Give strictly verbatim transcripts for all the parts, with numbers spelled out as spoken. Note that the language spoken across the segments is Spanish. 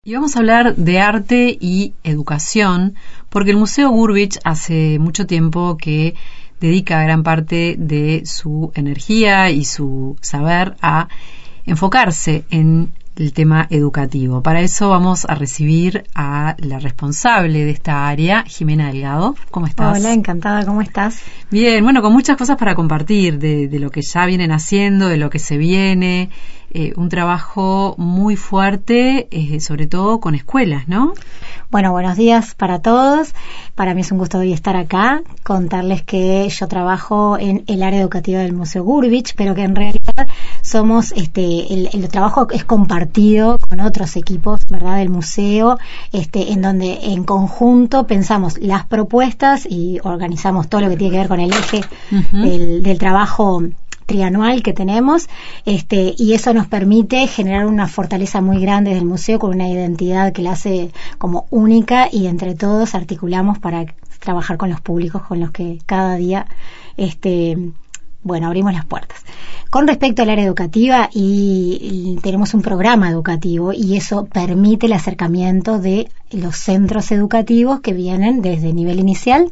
Y vamos a hablar de arte y educación, porque el Museo Gurvich hace mucho tiempo que dedica gran parte de su energía y su saber a enfocarse en el tema educativo. Para eso vamos a recibir a la responsable de esta área, Jimena Delgado. ¿Cómo estás? Hola, encantada. ¿Cómo estás? Bien, bueno, con muchas cosas para compartir de, de lo que ya vienen haciendo, de lo que se viene. Eh, un trabajo muy fuerte, eh, sobre todo con escuelas, ¿no? Bueno, buenos días para todos. Para mí es un gusto hoy estar acá, contarles que yo trabajo en el área educativa del Museo Gurvich, pero que en realidad somos, este, el, el trabajo es compartido con otros equipos, ¿verdad?, del museo, este, en donde en conjunto pensamos las propuestas y organizamos todo lo que tiene que ver con el eje uh-huh. del, del trabajo trianual que tenemos, este, y eso nos permite generar una fortaleza muy grande del museo con una identidad que la hace como única, y entre todos articulamos para trabajar con los públicos con los que cada día este, bueno, abrimos las puertas. Con respecto al área educativa, y, y tenemos un programa educativo, y eso permite el acercamiento de los centros educativos que vienen desde nivel inicial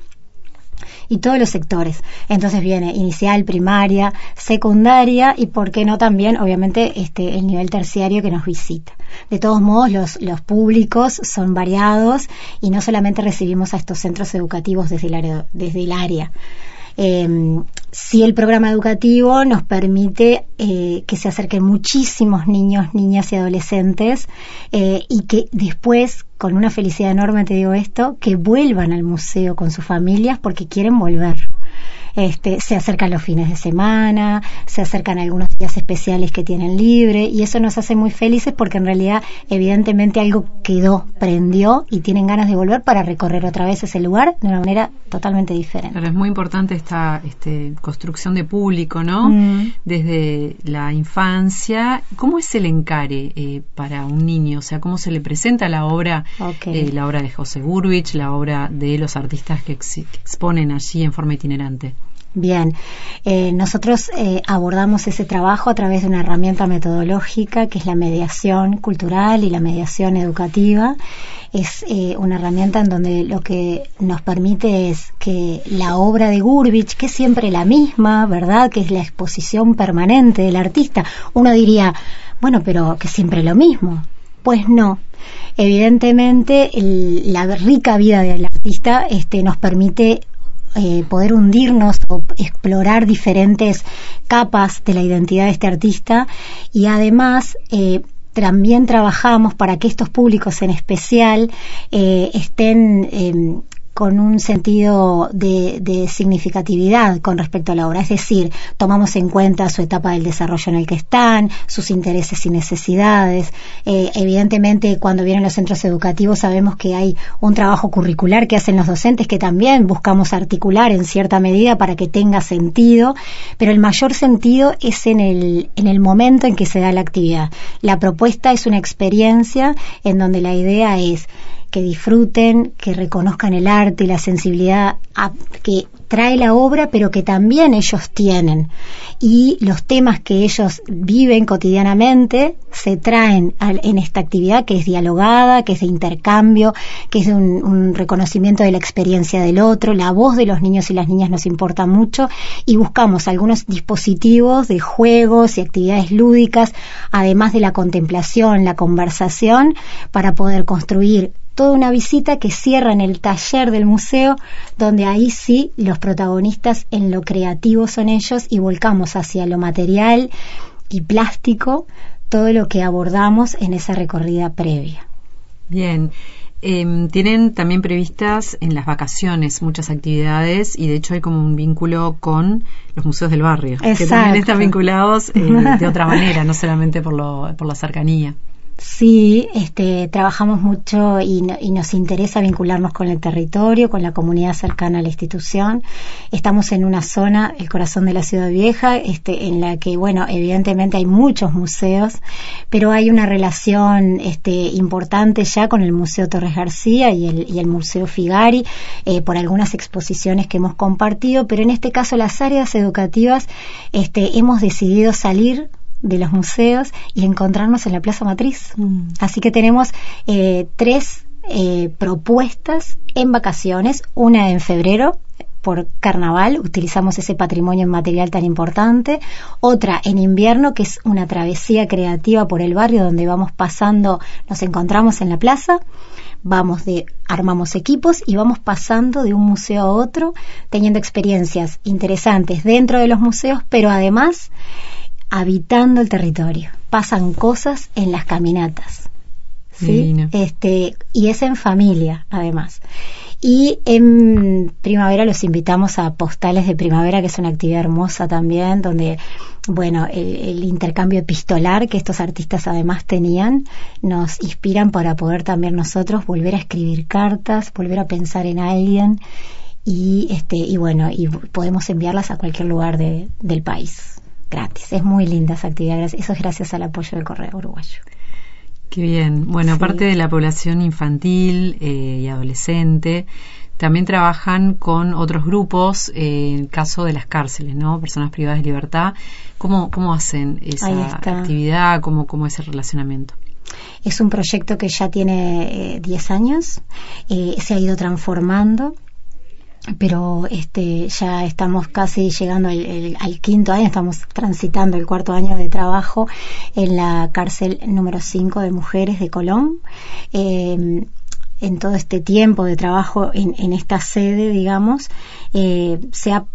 y todos los sectores. Entonces viene inicial, primaria, secundaria y, por qué no, también obviamente este el nivel terciario que nos visita. De todos modos, los, los públicos son variados y no solamente recibimos a estos centros educativos desde el área, desde el área. Eh, sí, el programa educativo nos permite eh, que se acerquen muchísimos niños, niñas y adolescentes, eh, y que después, con una felicidad enorme te digo esto, que vuelvan al museo con sus familias porque quieren volver. Este, se acercan los fines de semana, se acercan algunos días especiales que tienen libre, y eso nos hace muy felices porque en realidad evidentemente algo quedó, prendió, y tienen ganas de volver para recorrer otra vez ese lugar de una manera totalmente diferente. Pero es muy importante esta este, construcción de público, ¿no? Mm. Desde la infancia. ¿Cómo es el encare eh, para un niño? O sea, ¿cómo se le presenta la obra, okay. eh, la obra de José Gurvich, la obra de los artistas que, ex, que exponen allí en forma itinerante? Bien, eh, nosotros eh, abordamos ese trabajo a través de una herramienta metodológica que es la mediación cultural y la mediación educativa. Es eh, una herramienta en donde lo que nos permite es que la obra de Gurvich, que es siempre la misma, ¿verdad?, que es la exposición permanente del artista. Uno diría, bueno, pero que siempre lo mismo. Pues no. Evidentemente, el, la rica vida del artista este, nos permite Eh, poder hundirnos o explorar diferentes capas de la identidad de este artista, y además eh, también trabajamos para que estos públicos en especial eh, estén eh, con un sentido de, de significatividad con respecto a la obra. Es decir, tomamos en cuenta su etapa del desarrollo en el que están, sus intereses y necesidades. Eh, evidentemente, cuando vienen los centros educativos sabemos que hay un trabajo curricular que hacen los docentes que también buscamos articular en cierta medida para que tenga sentido, pero el mayor sentido es en el, en el momento en que se da la actividad. La propuesta es una experiencia en donde la idea es que disfruten, que reconozcan el arte y la sensibilidad a, que trae la obra, pero que también ellos tienen. Y los temas que ellos viven cotidianamente se traen a, en esta actividad, que es dialogada, que es de intercambio, que es de un, un reconocimiento de la experiencia del otro. La voz de los niños y las niñas nos importa mucho, y buscamos algunos dispositivos de juegos y actividades lúdicas, además de la contemplación, la conversación, para poder construir toda una visita que cierra en el taller del museo, donde ahí sí los protagonistas en lo creativo son ellos, y volcamos hacia lo material y plástico todo lo que abordamos en esa recorrida previa. Bien. Eh, tienen también previstas en las vacaciones muchas actividades, y de hecho hay como un vínculo con los museos del barrio. Exacto. Que también están vinculados eh, de otra manera, no solamente por, lo, por la cercanía. Sí, este, trabajamos mucho y, no, y nos interesa vincularnos con el territorio, con la comunidad cercana a la institución. Estamos en una zona, el corazón de la Ciudad Vieja, este, en la que, bueno, evidentemente hay muchos museos, pero hay una relación este, importante ya con el Museo Torres García y el, y el Museo Figari, eh, por algunas exposiciones que hemos compartido, pero en este caso las áreas educativas este, hemos decidido salir de los museos y encontrarnos en la Plaza Matriz. Mm. Así que tenemos eh, tres eh, propuestas en vacaciones, una en febrero, por carnaval, utilizamos ese patrimonio inmaterial tan importante, otra en invierno, que es una travesía creativa por el barrio donde vamos pasando, nos encontramos en la plaza, vamos de, armamos equipos y vamos pasando de un museo a otro, teniendo experiencias interesantes dentro de los museos, pero además habitando el territorio. Pasan cosas en las caminatas, ¿sí? Este, y es en familia, además. Y en primavera los invitamos a Postales de Primavera, que es una actividad hermosa también, donde, bueno, el, el intercambio epistolar que estos artistas además tenían, nos inspiran para poder también nosotros volver a escribir cartas, volver a pensar en alguien, y este y bueno, y podemos enviarlas a cualquier lugar de, del país, gratis. Es muy linda esa actividad, eso es gracias al apoyo del Correo Uruguayo. Qué bien. Bueno, Sí. aparte de la población infantil eh, y adolescente, también trabajan con otros grupos, eh, en el caso de las cárceles, ¿no? Personas privadas de libertad. ¿Cómo, cómo hacen esa actividad? ¿Cómo, cómo es el relacionamiento? Es un proyecto que ya tiene diez años, eh, se ha ido transformando, pero este ya estamos casi llegando al, el, al quinto año, estamos transitando el cuarto año de trabajo en la cárcel número cinco de mujeres de Colón. Eh, en todo este tiempo de trabajo en, en esta sede, digamos, eh, se ha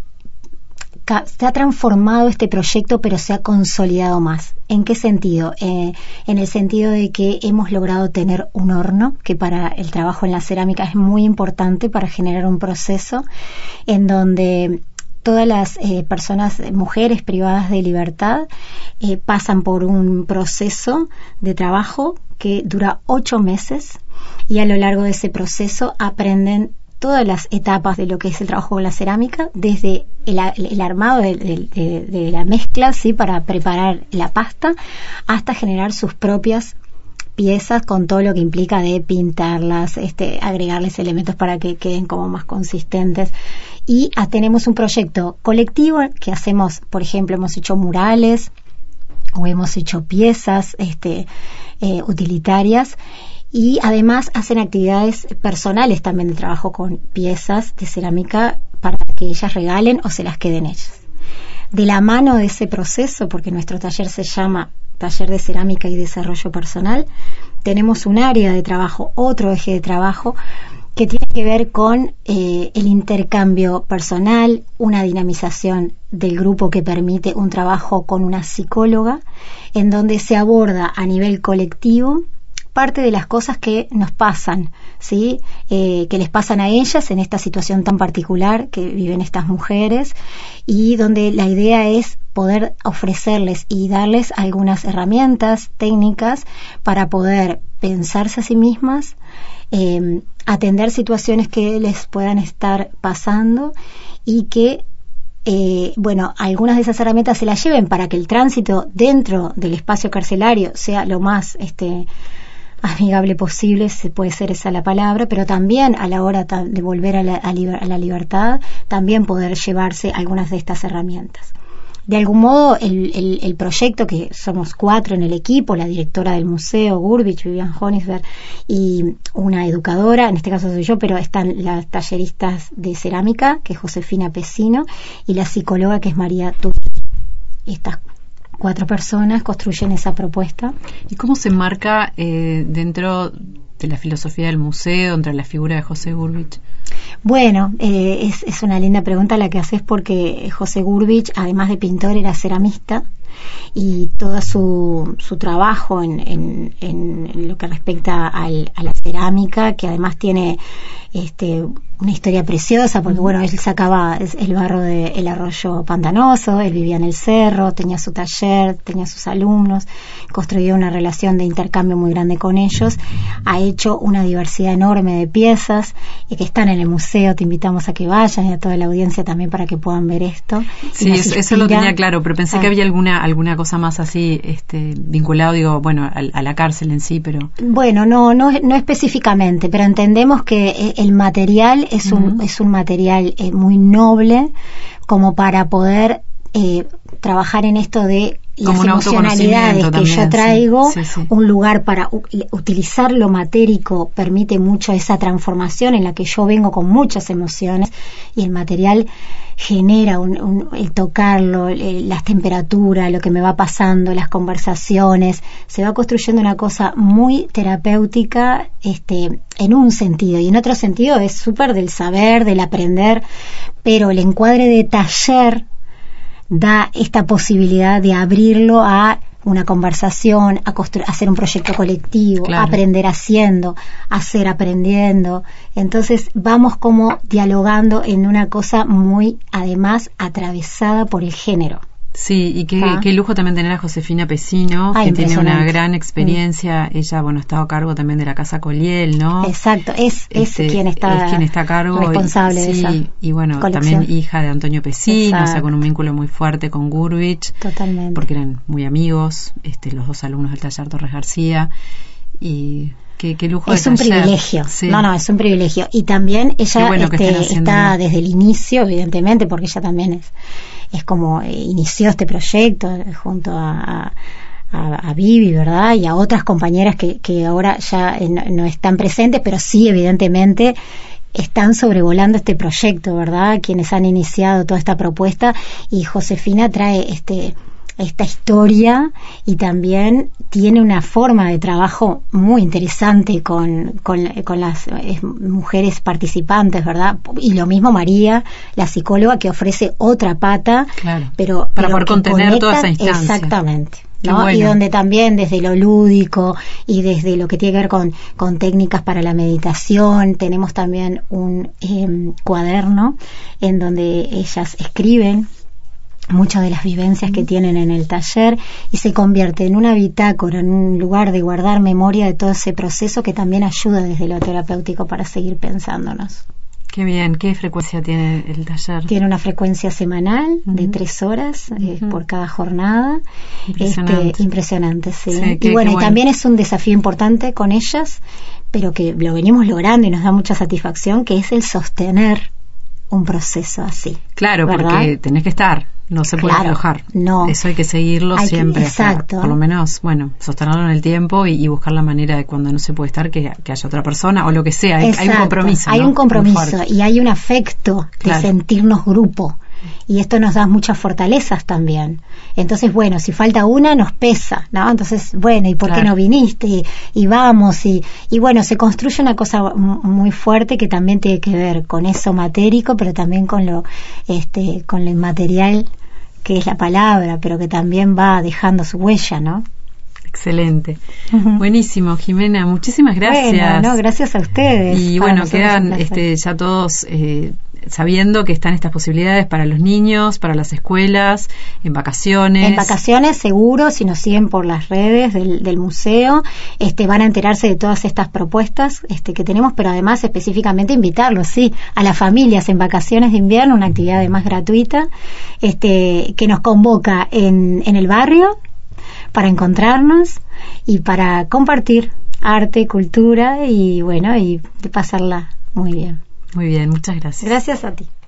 se ha transformado este proyecto, pero se ha consolidado más. ¿En qué sentido? Eh, en el sentido de que hemos logrado tener un horno, que para el trabajo en la cerámica es muy importante para generar un proceso en donde todas las eh, personas, mujeres privadas de libertad, eh, pasan por un proceso de trabajo que dura ocho meses, y a lo largo de ese proceso aprenden todas las etapas de lo que es el trabajo con la cerámica, desde el, el armado de, de, de, de la mezcla, ¿sí?, para preparar la pasta, hasta generar sus propias piezas con todo lo que implica de pintarlas, este, agregarles elementos para que queden como más consistentes. Y ah, tenemos un proyecto colectivo que hacemos, por ejemplo, hemos hecho murales o hemos hecho piezas este, eh, utilitarias. Y además hacen actividades personales también de trabajo con piezas de cerámica para que ellas regalen o se las queden ellas. De la mano de ese proceso, porque nuestro taller se llama Taller de Cerámica y Desarrollo Personal, tenemos un área de trabajo, otro eje de trabajo, que tiene que ver con eh, el intercambio personal, una dinamización del grupo que permite un trabajo con una psicóloga, en donde se aborda a nivel colectivo parte de las cosas que nos pasan, ¿sí? Eh, que les pasan a ellas en esta situación tan particular que viven estas mujeres, y donde la idea es poder ofrecerles y darles algunas herramientas técnicas para poder pensarse a sí mismas, eh, atender situaciones que les puedan estar pasando, y que Eh, bueno, algunas de esas herramientas se las lleven para que el tránsito dentro del espacio carcelario sea lo más este amigable posible, se puede ser esa la palabra, pero también a la hora de volver a la, a liber, a la libertad, también poder llevarse algunas de estas herramientas. De algún modo, el, el, el proyecto, que somos cuatro en el equipo, la directora del museo, Gurbich, Vivian Honisberg, y una educadora, en este caso soy yo, pero están las talleristas de cerámica, que es Josefina Pesino, y la psicóloga, que es María Tucci. Estas cuatro personas construyen esa propuesta. ¿Y cómo se enmarca eh, dentro de la filosofía del museo, entre la figura de José Gurbich? Bueno, eh, es, es una linda pregunta la que haces, porque José Gurbich, además de pintor, era ceramista, y todo su, su trabajo en, en, en lo que respecta al, a la cerámica, que además tiene este, una historia preciosa, porque bueno, él sacaba el barro del arroyo pantanoso, él vivía en el cerro, tenía su taller, tenía sus alumnos, construía una relación de intercambio muy grande con ellos, ha hecho una diversidad enorme de piezas eh, que están en el museo. Te invitamos a que vayan, y a toda la audiencia también, para que puedan ver esto. Sí, eso, eso lo tenía claro, pero pensé ah. que había alguna alguna cosa más así este, vinculado, digo, bueno, a, a la cárcel en sí, pero... Bueno, no, no, no específicamente, pero entendemos que el material es un, uh-huh. es un material eh, muy noble, como para poder eh, trabajar en esto de como las emocionalidades que también, yo traigo, sí, sí, sí. un lugar para u- utilizar lo matérico permite mucho esa transformación en la que yo vengo con muchas emociones y el material genera un, un, el tocarlo, el, las temperaturas, lo que me va pasando, las conversaciones, se va construyendo una cosa muy terapéutica, este, en un sentido, y en otro sentido es súper del saber, del aprender, pero el encuadre de taller da esta posibilidad de abrirlo a una conversación, a construir, hacer un proyecto colectivo, claro. aprender haciendo, hacer aprendiendo. Entonces vamos como dialogando en una cosa muy, además, atravesada por el género. Sí, y qué, ¿Ah? qué lujo también tener a Josefina Pesino, ah, que tiene una gran experiencia. Mm. Ella, bueno, ha estado a cargo también de la Casa Coliel, ¿no? Exacto, es, este, es quien está, es quien está a cargo, responsable y, de sí, esa y bueno, colección. También hija de Antonio Pesino, Exacto. o sea, con un vínculo muy fuerte con Gurvich. Totalmente. Porque eran muy amigos, este, los dos alumnos del taller Torres García, y qué, qué lujo es de un taller. privilegio, Sí. no, no, es un privilegio. Y también ella bueno este, está desde el inicio, evidentemente, porque ella también es es como eh, inició este proyecto eh, junto a, a, a Vivi, ¿verdad? Y a otras compañeras que, que ahora ya eh, no, no están presentes, pero sí, evidentemente, están sobrevolando este proyecto, ¿verdad? Quienes han iniciado toda esta propuesta, y Josefina trae este esta historia y también tiene una forma de trabajo muy interesante con, con, con las eh, mujeres participantes, ¿verdad? Y lo mismo María, la psicóloga, que ofrece otra pata, claro, pero para pero poder contener conecta, toda esa instancia. Exactamente. ¿No? Bueno. Y donde también desde lo lúdico y desde lo que tiene que ver con, con técnicas para la meditación, tenemos también un eh, cuaderno en donde ellas escriben muchas de las vivencias que tienen en el taller y se convierte en una bitácora, en un lugar de guardar memoria de todo ese proceso que también ayuda desde lo terapéutico para seguir pensándonos. Qué bien, ¿qué frecuencia tiene el taller? Tiene una frecuencia semanal uh-huh. de tres horas uh-huh. eh, por cada jornada. Impresionante. Este, impresionante, sí. sí y qué, bueno, qué y bueno, también es un desafío importante con ellas, pero que lo venimos logrando y nos da mucha satisfacción, que es el sostener un proceso así. Claro, ¿verdad? Porque tenés que estar, no se puede claro, aflojar. No. Eso hay que seguirlo hay siempre. Que, exacto. Hasta, por lo menos, bueno, sostenerlo en el tiempo y, y buscar la manera de cuando no se puede estar que, que haya otra persona o lo que sea. Hay, hay un compromiso. Hay ¿no? un compromiso y hay un afecto claro. de sentirnos grupo. Y esto nos da muchas fortalezas también. Entonces, bueno, si falta una, nos pesa, ¿no? Entonces, bueno, ¿y por claro. qué no viniste? Y, y vamos, y, y bueno, se construye una cosa muy fuerte que también tiene que ver con eso matérico, pero también con lo, este, con lo inmaterial, que es la palabra, pero que también va dejando su huella, ¿no? Excelente. Uh-huh. Buenísimo, Jimena, muchísimas gracias. Bueno, no, gracias a ustedes. Y bueno, quedan este, ya todos eh, sabiendo que están estas posibilidades para los niños, para las escuelas, en vacaciones. En vacaciones, seguro, si nos siguen por las redes del, del museo, este, van a enterarse de todas estas propuestas este, que tenemos, pero además específicamente invitarlos, sí, a las familias en vacaciones de invierno, una actividad además gratuita, este, que nos convoca en, en el barrio, para encontrarnos y para compartir arte, cultura y bueno, y pasarla muy bien. Muy bien, muchas gracias. Gracias a ti.